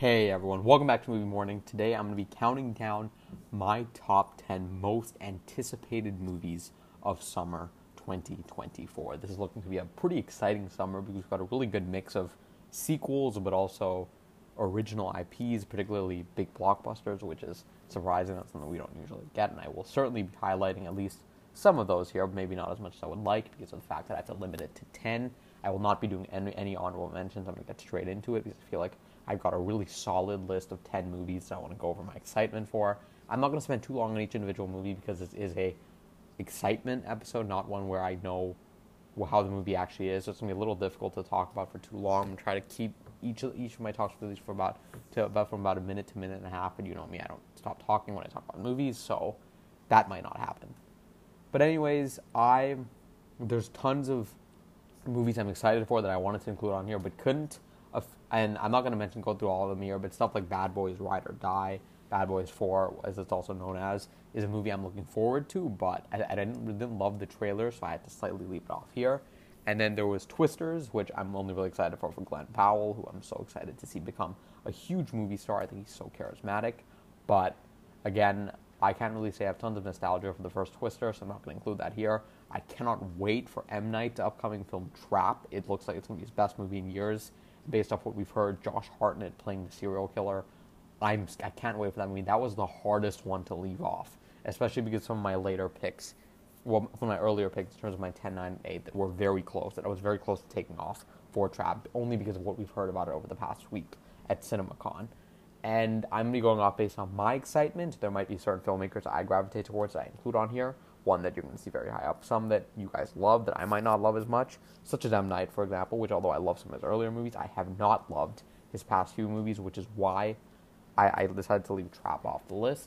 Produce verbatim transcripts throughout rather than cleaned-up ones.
Hey everyone, welcome back to Movie Morning. Today I'm going to be counting down my top ten most anticipated movies of summer twenty twenty-four. This is looking to be a pretty exciting summer because we've got a really good mix of sequels but also original I Ps, particularly big blockbusters, which is surprising. That's something we don't usually get, and I will certainly be highlighting at least some of those here, maybe not as much as I would like because of the fact that I have to limit it to ten. I will not be doing any, any honorable mentions. I'm going to get straight into it because I feel like I've got a really solid list of ten movies that I want to go over my excitement for. I'm not going to spend too long on each individual movie because this is a excitement episode, not one where I know how the movie actually is. So it's going to be a little difficult to talk about for too long. I'm going to try to keep each of, each of my talks released for about to about from about a minute to a minute and a half. And you know me, I don't stop talking when I talk about movies, so that might not happen. But anyways, I there's tons of movies I'm excited for that I wanted to include on here, but couldn't. And I'm not going to mention go through all of them here, but stuff like Bad Boys Ride or Die, Bad Boys four, as it's also known as, is a movie I'm looking forward to, but I, I didn't, didn't love the trailer, so I had to slightly leave it off here. And then there was Twisters, which I'm only really excited for for Glenn Powell, who I'm so excited to see become a huge movie star. I think he's so charismatic. But again, I can't really say I have tons of nostalgia for the first Twister, so I'm not going to include that here. I cannot wait for M. Night's upcoming film Trap. It looks like it's going to be his best movie in years. Based off what we've heard, Josh Hartnett playing the serial killer. I'm, I can't wait for that movie. That was the hardest one to leave off, especially because some of my later picks, well, from my earlier picks in terms of my ten, nine, eight, that were very close, that I was very close to taking off for Trap, only because of what we've heard about it over the past week at CinemaCon. And I'm going to be going off based on my excitement. There might be certain filmmakers I gravitate towards that I include on here. One that you're going to see very high up. Some that you guys love that I might not love as much, such as M. Night, for example, which although I love some of his earlier movies, I have not loved his past few movies, which is why I, I decided to leave Trap off the list.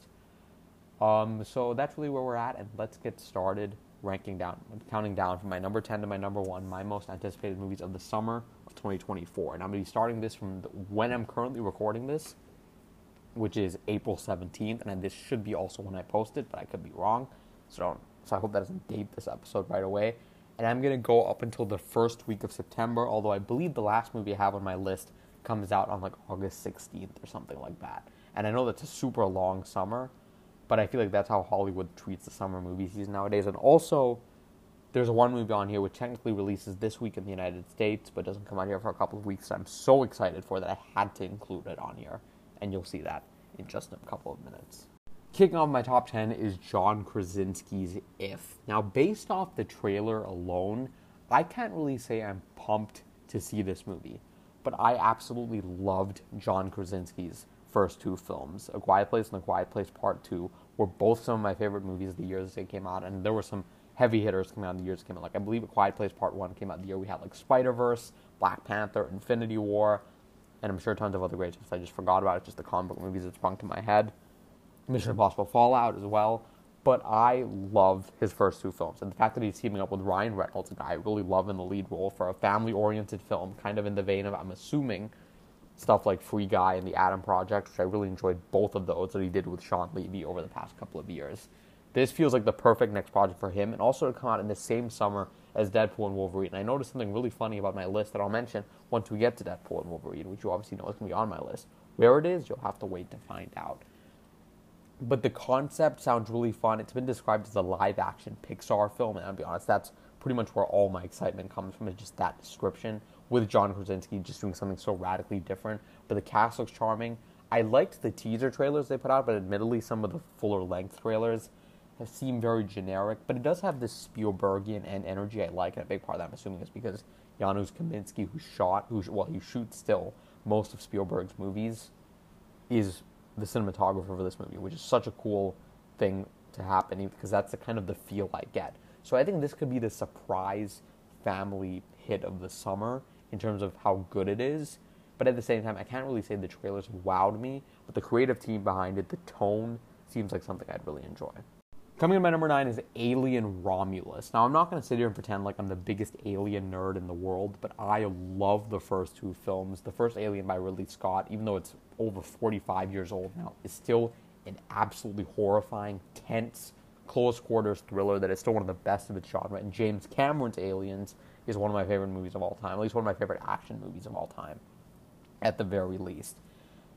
Um, so that's really where we're at, and let's get started ranking down, counting down from my number ten to my number one, my most anticipated movies of the summer of twenty twenty-four. And I'm going to be starting this from the, when I'm currently recording this, which is April seventeenth, and this should be also when I post it, but I could be wrong. So don't, so I hope that doesn't date this episode right away. And I'm going to go up until the first week of September, although I believe the last movie I have on my list comes out on like August sixteenth or something like that. And I know that's a super long summer, but I feel like that's how Hollywood treats the summer movie season nowadays. And also, there's one movie on here which technically releases this week in the United States, but doesn't come out here for a couple of weeks. So I'm so excited for that I had to include it on here. And you'll see that in just a couple of minutes. Kicking off my top ten is John Krasinski's If. Now, based off the trailer alone, I can't really say I'm pumped to see this movie, but I absolutely loved John Krasinski's first two films. A Quiet Place and A Quiet Place Part two were both some of my favorite movies the years they came out, and there were some heavy hitters coming out in the years that came out. Like, I believe A Quiet Place Part one came out the year we had, like, Spider-Verse, Black Panther, Infinity War, and I'm sure tons of other great stuff I just forgot about. It's just the comic book movies that sprung to my head. Mission Impossible Fallout as well, but I love his first two films, and the fact that he's teaming up with Ryan Reynolds, a guy I really love in the lead role for a family-oriented film, kind of in the vein of, I'm assuming, stuff like Free Guy and The Adam Project, which I really enjoyed both of those that he did with Sean Levy over the past couple of years. This feels like the perfect next project for him, and also to come out in the same summer as Deadpool and Wolverine. And I noticed something really funny about my list that I'll mention once we get to Deadpool and Wolverine, which you obviously know is going to be on my list. Where it is, you'll have to wait to find out. But the concept sounds really fun. It's been described as a live-action Pixar film, and I'll be honest, that's pretty much where all my excitement comes from, is just that description, with John Krasinski just doing something so radically different. But the cast looks charming. I liked the teaser trailers they put out, but admittedly some of the fuller-length trailers have seemed very generic. But it does have this Spielbergian and energy I like, and a big part of that, I'm assuming, is because Janusz Kaminski, who shot, who well, he shoots still most of Spielberg's movies, is the cinematographer for this movie, which is such a cool thing to happen because that's the kind of the feel I get. So I think this could be the surprise family hit of the summer in terms of how good it is. But at the same time, I can't really say the trailers wowed me, but the creative team behind it, the tone, seems like something I'd really enjoy. Coming in my number nine is Alien Romulus. Now, I'm not going to sit here and pretend like I'm the biggest Alien nerd in the world, but I love the first two films. The first Alien by Ridley Scott, even though it's over forty-five years old now, is still an absolutely horrifying, tense, close quarters thriller that is still one of the best of its genre. And James Cameron's Aliens is one of my favorite movies of all time, at least one of my favorite action movies of all time, at the very least.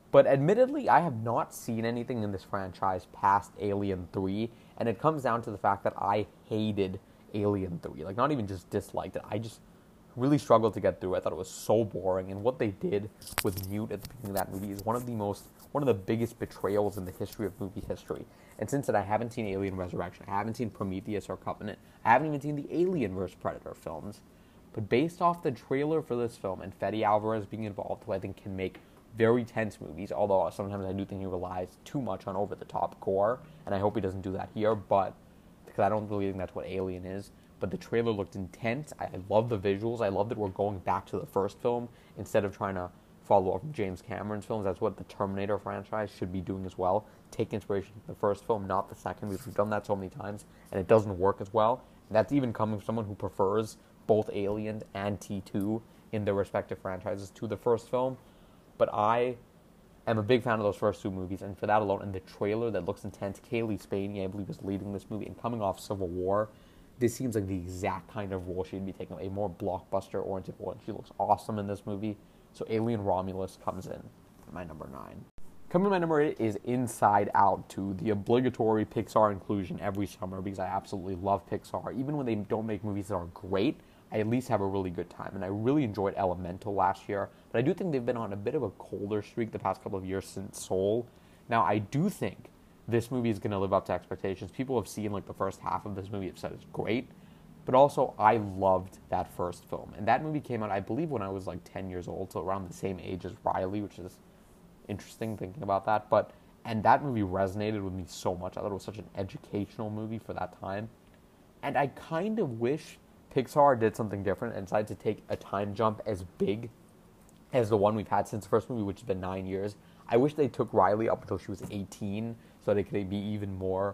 But admittedly, I have not seen anything in this franchise past Alien three, and it comes down to the fact that I hated Alien three. Like, not even just disliked it, I just really struggled to get through. I thought it was so boring, and what they did with Newt at the beginning of that movie is one of the most, one of the biggest betrayals in the history of movie history. And since then, I haven't seen Alien Resurrection, I haven't seen Prometheus or Covenant, I haven't even seen the Alien versus. Predator films. But based off the trailer for this film, and Fede Alvarez being involved, who I think can make very tense movies, although sometimes I do think he relies too much on over-the-top gore, and I hope he doesn't do that here, but because I don't really think that's what Alien is. But the trailer looked intense. I love the visuals. I love that we're going back to the first film instead of trying to follow up from James Cameron's films. That's what the Terminator franchise should be doing as well. Take inspiration from the first film, not the second, because we've done that so many times, and it doesn't work as well. And that's even coming from someone who prefers both Alien and T two in their respective franchises to the first film. But I am a big fan of those first two movies, and for that alone, and the trailer that looks intense, Kaylee Spaney, I believe, is leading this movie, and coming off Civil War, this seems like the exact kind of role she'd be taking, a more blockbuster-oriented role, and she looks awesome in this movie. So Alien Romulus comes in at my number nine. Coming to my number eight is Inside Out two, the obligatory Pixar inclusion every summer, because I absolutely love Pixar. Even when they don't make movies that are great, I at least have a really good time. And I really enjoyed Elemental last year, but I do think they've been on a bit of a colder streak the past couple of years since Soul. Now, I do think this movie is going to live up to expectations. People have seen like the first half of this movie, have said it's great, but also I loved that first film. And that movie came out, I believe, when I was like ten years old, so around the same age as Riley, which is interesting thinking about that. But and that movie resonated with me so much. I thought it was such an educational movie for that time. And I kind of wish Pixar did something different and decided to take a time jump as big as the one we've had since the first movie, which has been nine years. I wish they took Riley up until she was eighteen, so that it could be even more,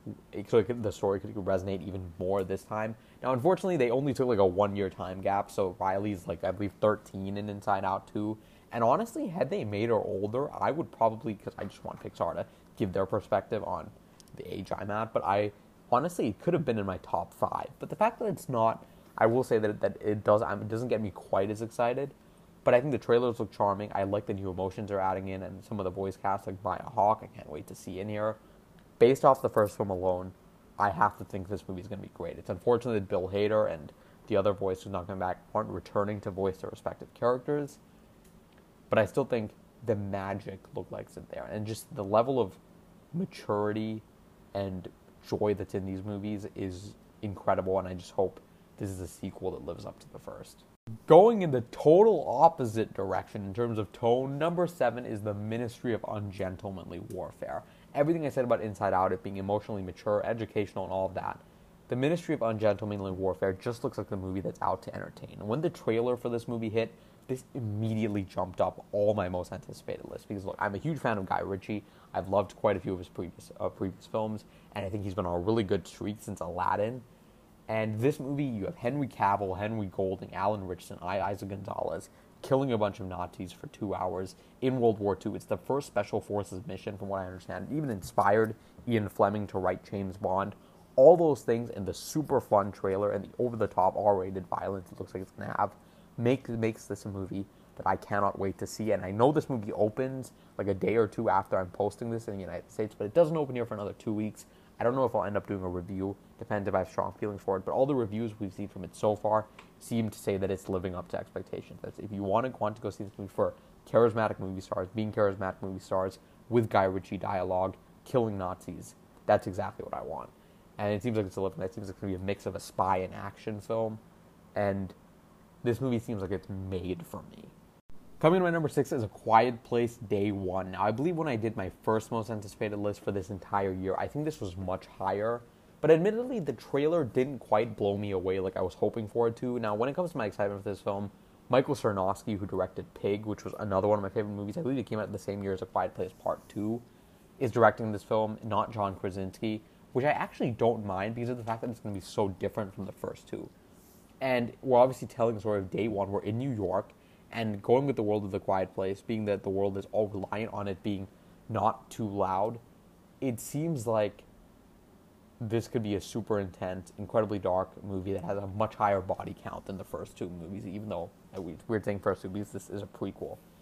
so it could, the story could resonate even more this time. Now, unfortunately, they only took like a one-year time gap, so Riley's like, I believe, thirteen in Inside Out two. And honestly, had they made her older, I would probably, because I just want Pixar to give their perspective on the age I'm at, but I, honestly, it could have been in my top five. But the fact that it's not, I will say that, that it, does, it doesn't get me quite as excited. But I think the trailers look charming. I like the new emotions they're adding in, and some of the voice cast, like Maya Hawke, I can't wait to see in here. Based off the first film alone, I have to think this movie is going to be great. It's unfortunate that Bill Hader and the other voice who's not coming back aren't returning to voice their respective characters. But I still think the magic looks like it's there. And just the level of maturity and joy that's in these movies is incredible, and I just hope this is a sequel that lives up to the first. Going in the total opposite direction in terms of tone, number seven is The Ministry of Ungentlemanly Warfare. Everything I said about Inside Out, it being emotionally mature, educational, and all of that, The Ministry of Ungentlemanly Warfare just looks like the movie that's out to entertain. And when the trailer for this movie hit, this immediately jumped up all my most anticipated lists. Because look, I'm a huge fan of Guy Ritchie. I've loved quite a few of his previous uh, previous films, and I think he's been on a really good streak since Aladdin. And this movie, you have Henry Cavill, Henry Golding, Alan Ritchson, I. Isaac Gonzalez, killing a bunch of Nazis for two hours in World War Two. It's the first Special Forces mission, from what I understand. It even inspired Ian Fleming to write James Bond. All those things, and the super fun trailer, and the over-the-top R-rated violence it looks like it's going to have, make, makes this a movie that I cannot wait to see. And I know this movie opens like a day or two after I'm posting this in the United States, but it doesn't open here for another two weeks. I don't know if I'll end up doing a review. Depends if I have strong feelings for it. But all the reviews we've seen from it so far seem to say that it's living up to expectations. That's, if you want to, want to go see this movie for charismatic movie stars, being charismatic movie stars, with Guy Ritchie dialogue, killing Nazis, that's exactly what I want. And it seems like it's a living. It seems like it's going to be a mix of a spy and action film. And this movie seems like it's made for me. Coming to my number six is A Quiet Place Day One. Now, I believe when I did my first most anticipated list for this entire year, I think this was much higher. But admittedly, the trailer didn't quite blow me away like I was hoping for it to. Now, when it comes to my excitement for this film, Michael Sarnowski, who directed Pig, which was another one of my favorite movies, I believe it came out the same year as A Quiet Place Part two, is directing this film, not John Krasinski, which I actually don't mind because of the fact that it's going to be so different from the first two. And we're obviously telling the story of Day One. We're in New York, and going with the world of The Quiet Place, being that the world is all reliant on it being not too loud, it seems like this could be a super intense, incredibly dark movie that has a much higher body count than the first two movies, even though, it's weird saying first two movies, this is a prequel.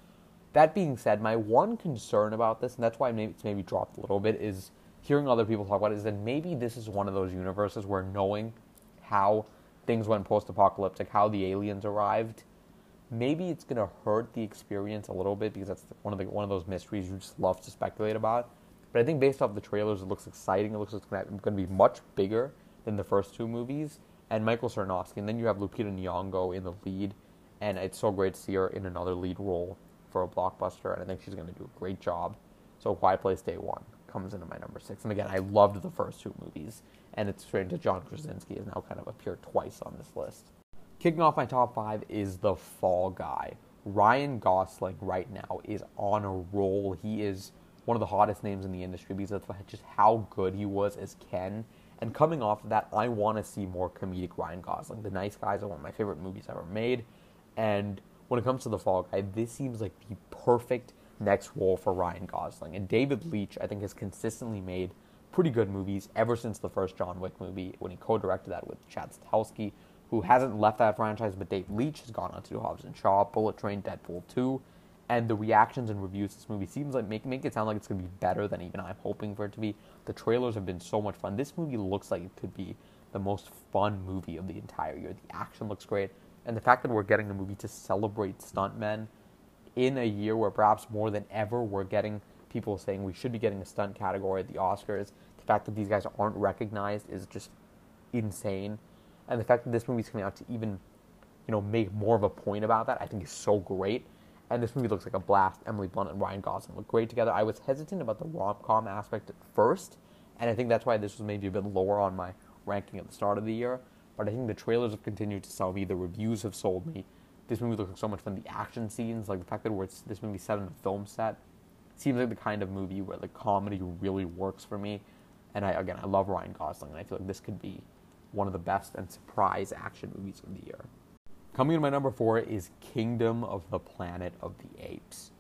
That being said, my one concern about this, and that's why maybe it's maybe dropped a little bit, is hearing other people talk about it, is that maybe this is one of those universes where knowing how things went post-apocalyptic, how the aliens arrived, maybe it's going to hurt the experience a little bit, because that's one of the one of those mysteries you just love to speculate about. But I think based off the trailers, it looks exciting. It looks like it's going to be much bigger than the first two movies. And Michael Sarnoski, and then you have Lupita Nyong'o in the lead, and it's so great to see her in another lead role for a blockbuster, and I think she's going to do a great job. So Quiet Place Day One comes into my number six. And again, I loved the first two movies, and it's strange that John Krasinski has now kind of appeared twice on this list. Kicking off my top five is The Fall Guy. Ryan Gosling right now is on a roll. He is one of the hottest names in the industry because of just how good he was as Ken. And coming off of that, I want to see more comedic Ryan Gosling. The Nice Guys are one of my favorite movies ever made. And when it comes to The Fall Guy, this seems like the perfect next role for Ryan Gosling. And David Leitch, I think, has consistently made pretty good movies ever since the first John Wick movie, when he co-directed that with Chad Stahelski, who hasn't left that franchise, but David Leitch has gone on to do Hobbs and Shaw, Bullet Train, Deadpool two. And the reactions and reviews of this movie seems like make, make it sound like it's going to be better than even I'm hoping for it to be. The trailers have been so much fun. This movie looks like it could be the most fun movie of the entire year. The action looks great. And the fact that we're getting a movie to celebrate stuntmen in a year where perhaps more than ever we're getting people saying we should be getting a stunt category at the Oscars. The fact that these guys aren't recognized is just insane. And the fact that this movie's coming out to even, you know, make more of a point about that, I think is so great. And this movie looks like a blast. Emily Blunt and Ryan Gosling look great together. I was hesitant about the rom-com aspect at first, and I think that's why this was maybe a bit lower on my ranking at the start of the year. But I think the trailers have continued to sell me. The reviews have sold me. This movie looks like so much fun. The action scenes, like the fact that we're, this movie set in a film set, seems like the kind of movie where the comedy really works for me. And I again, I love Ryan Gosling, and I feel like this could be one of the best and surprise action movies of the year. Coming in my number four is Kingdom of the Planet of the Apes.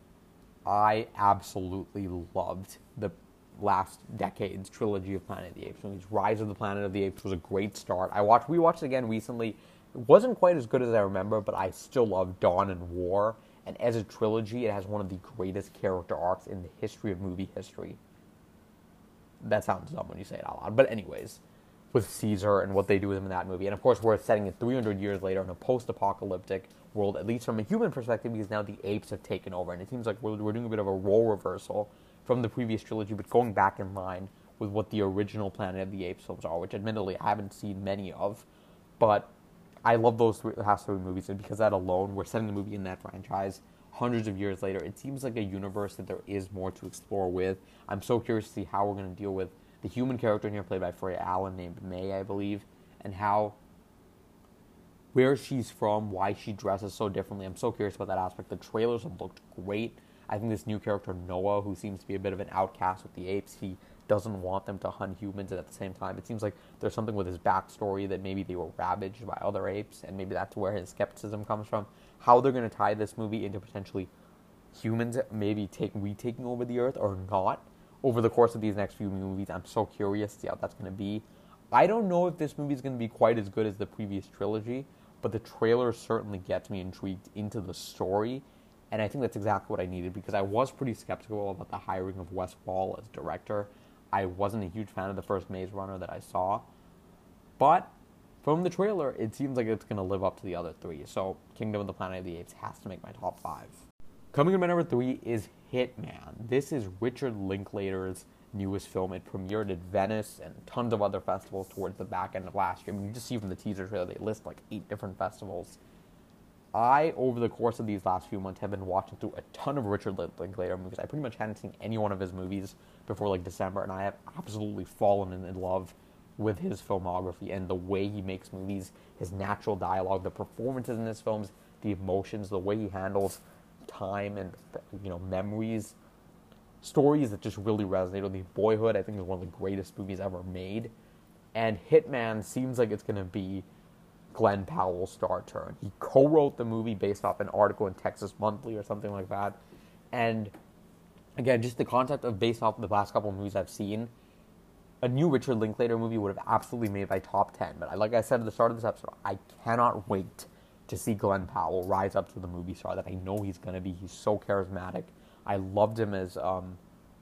I absolutely loved the last decade's trilogy of Planet of the Apes movies. Rise of the Planet of the Apes was a great start. I watched, we watched it again recently. It wasn't quite as good as I remember, but I still love Dawn and War. And as a trilogy, it has one of the greatest character arcs in the history of movie history. That sounds dumb when you say it out loud. But anyways, with Caesar and what they do with him in that movie. And of course, we're setting it three hundred years later in a post-apocalyptic world, at least from a human perspective, because now the apes have taken over. And it seems like we're, we're doing a bit of a role reversal from the previous trilogy, but going back in line with what the original Planet of the Apes films are, which admittedly I haven't seen many of. But I love those three, last three movies, and because of that alone, we're setting the movie in that franchise hundreds of years later. It seems like a universe that there is more to explore with. I'm so curious to see how we're going to deal with the human character in here, played by Freya Allen, named May, I believe, and how, where she's from, why she dresses so differently. I'm so curious about that aspect. The trailers have looked great. I think this new character, Noah, who seems to be a bit of an outcast with the apes, he doesn't want them to hunt humans, and at the same time, it seems like there's something with his backstory that maybe they were ravaged by other apes, and maybe that's where his skepticism comes from. How they're going to tie this movie into potentially humans maybe take, retaking over the earth or not over the course of these next few movies, I'm so curious to see how that's going to be. I don't know if this movie is going to be quite as good as the previous trilogy, but the trailer certainly gets me intrigued into the story, and I think that's exactly what I needed, because I was pretty skeptical about the hiring of Wes Ball as director. I wasn't a huge fan of the first Maze Runner that I saw, but from the trailer, it seems like it's going to live up to the other three, so Kingdom of the Planet of the Apes has to make my top five. Coming in my number three is Hitman. This is Richard Linklater's newest film. It premiered at Venice and tons of other festivals towards the back end of last year. I mean, you just see from the teaser trailer, they list like eight different festivals. I, over the course of these last few months, have been watching through a ton of Richard Linklater movies. I pretty much hadn't seen any one of his movies before like December, and I have absolutely fallen in love with his filmography and the way he makes movies, his natural dialogue, the performances in his films, the emotions, the way he handles time and, you know, memories, stories that just really resonate with me. Boyhood, I think, is one of the greatest movies ever made. And Hitman seems like it's going to be Glenn Powell's star turn. He co-wrote the movie based off an article in Texas Monthly or something like that. And again, just the concept of based off the last couple of movies I've seen, a new Richard Linklater movie would have absolutely made my top ten. But like I said at the start of this episode, I cannot wait to see Glenn Powell rise up to the movie star that I know he's going to be. He's so charismatic. I loved him as um,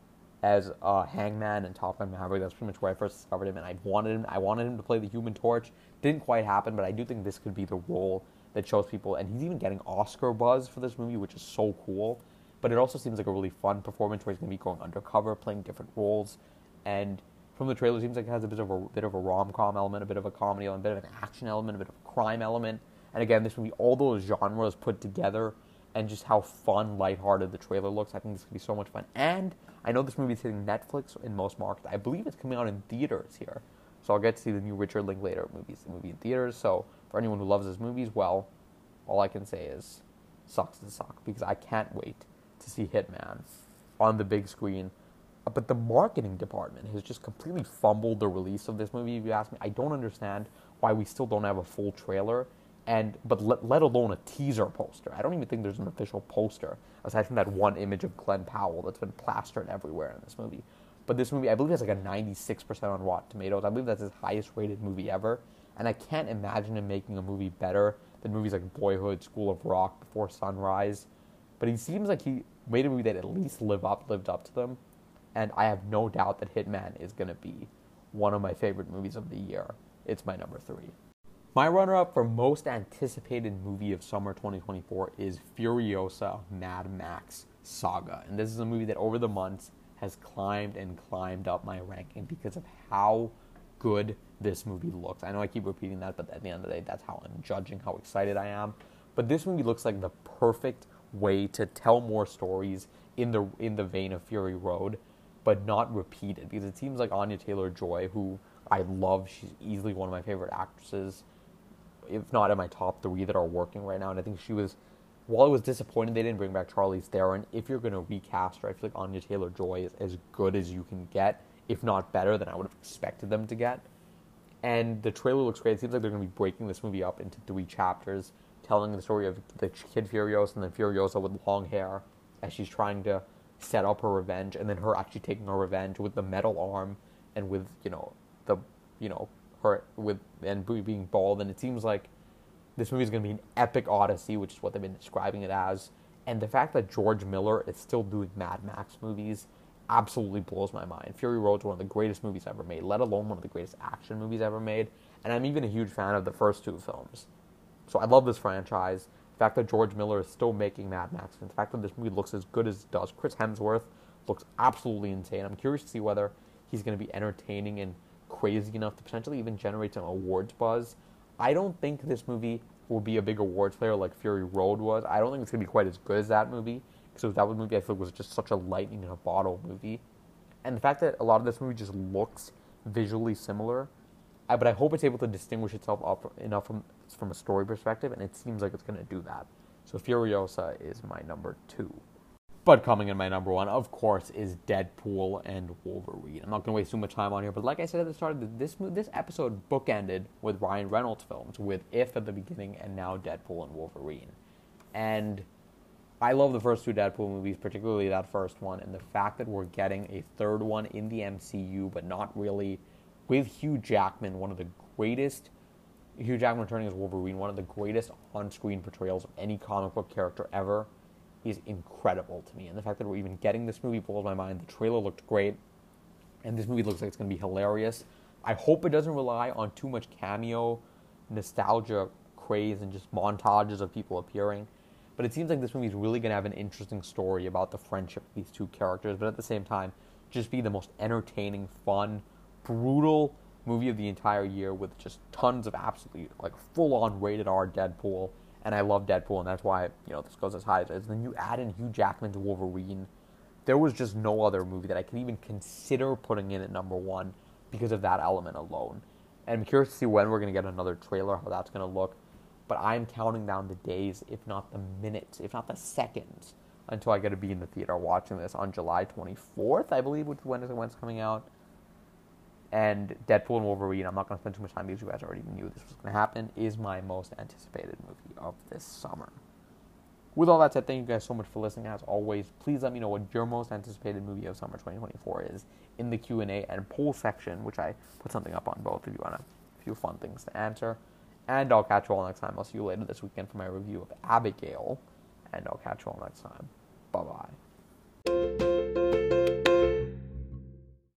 as uh, Hangman and Top Gun Maverick. That's pretty much where I first discovered him, and I wanted him. I wanted him to play the Human Torch. Didn't quite happen, but I do think this could be the role that shows people. And he's even getting Oscar buzz for this movie, which is so cool. But it also seems like a really fun performance where he's going to be going undercover, playing different roles. And from the trailer, it seems like it has a bit of a bit of a rom-com element, a bit of a comedy element, a bit of an action element, a bit of a crime element. And again, this movie, all those genres put together, and just how fun, lighthearted the trailer looks. I think this could be so much fun. And I know this movie is hitting Netflix in most markets. I believe it's coming out in theaters here. So I'll get to see the new Richard Linklater movies, the movie in theaters. So for anyone who loves his movies, well, all I can say is sucks to suck, because I can't wait to see Hitman on the big screen. But the marketing department has just completely fumbled the release of this movie, if you ask me. I don't understand why we still don't have a full trailer, and but let, let alone a teaser poster. I don't even think there's an official poster, aside from that one image of Glenn Powell that's been plastered everywhere in this movie. But this movie, I believe, has like a ninety-six percent on Rotten Tomatoes. I believe that's his highest rated movie ever. And I can't imagine him making a movie better than movies like Boyhood, School of Rock, Before Sunrise. But he seems like he made a movie that at least lived up, lived up to them. And I have no doubt that Hitman is going to be one of my favorite movies of the year. It's my number three. My runner-up for most anticipated movie of summer twenty twenty-four is Furiosa Mad Max Saga. And this is a movie that over the months has climbed and climbed up my ranking because of how good this movie looks. I know I keep repeating that, but at the end of the day, that's how I'm judging how excited I am. But this movie looks like the perfect way to tell more stories in the in the vein of Fury Road, but not repeat it, because it seems like Anya Taylor-Joy, who I love, she's easily one of my favorite actresses, if not in my top three that are working right now. And I think she was, while I was disappointed they didn't bring back Charlize Theron, if you're going to recast her, I feel like Anya Taylor-Joy is as good as you can get, if not better than I would have expected them to get. And the trailer looks great. It seems like they're going to be breaking this movie up into three chapters, telling the story of the kid Furiosa and then Furiosa with long hair as she's trying to set up her revenge, and then her actually taking her revenge with the metal arm and with, you know, the, you know, her with, and being bald. And it seems like this movie is going to be an epic odyssey, which is what they've been describing it as. And the fact that George Miller is still doing Mad Max movies absolutely blows my mind. Fury Road is one of the greatest movies ever made, let alone one of the greatest action movies ever made. And I'm even a huge fan of the first two films. So I love this franchise. The fact that George Miller is still making Mad Max, and the fact that this movie looks as good as it does. Chris Hemsworth looks absolutely insane. I'm curious to see whether he's going to be entertaining and crazy enough to potentially even generate some awards buzz. I don't think this movie will be a big awards player like Fury Road was. I don't think it's going to be quite as good as that movie, because that movie I feel was just such a lightning in a bottle movie. And the fact that a lot of this movie just looks visually similar, I, but I hope it's able to distinguish itself up enough from from a story perspective, and it seems like it's going to do that. So Furiosa is my number two. But coming in my number one, of course, is Deadpool and Wolverine. I'm not going to waste too much time on here, but like I said at the start, this this episode bookended with Ryan Reynolds films, with If at the beginning and now Deadpool and Wolverine. And I love the first two Deadpool movies, particularly that first one, and the fact that we're getting a third one in the M C U, but not really, with Hugh Jackman, one of the greatest, Hugh Jackman returning as Wolverine, one of the greatest on-screen portrayals of any comic book character ever, is incredible to me. And the fact that we're even getting this movie blows my mind. The trailer looked great, and this movie looks like it's going to be hilarious. I hope it doesn't rely on too much cameo, nostalgia, craze, and just montages of people appearing. But it seems like this movie is really going to have an interesting story about the friendship of these two characters, but at the same time, just be the most entertaining, fun, brutal movie of the entire year, with just tons of absolutely, like, full-on rated R Deadpool. And I love Deadpool, and that's why, you know, this goes as high as it is. Then you add in Hugh Jackman to Wolverine. There was just no other movie that I could even consider putting in at number one because of that element alone. And I'm curious to see when we're going to get another trailer, how that's going to look. But I'm counting down the days, if not the minutes, if not the seconds, until I get to be in the theater watching this on July twenty-fourth, I believe, which is when it's coming out. And Deadpool and Wolverine, I'm not going to spend too much time because you guys already knew this was going to happen, is my most anticipated movie of this summer. With all that said, thank you guys so much for listening. As always, please let me know what your most anticipated movie of summer twenty twenty-four is in the Q and A and poll section, which I put something up on both if you want a few fun things to answer. And I'll catch you all next time. I'll see you later this weekend for my review of Abigail. And I'll catch you all next time. Bye-bye.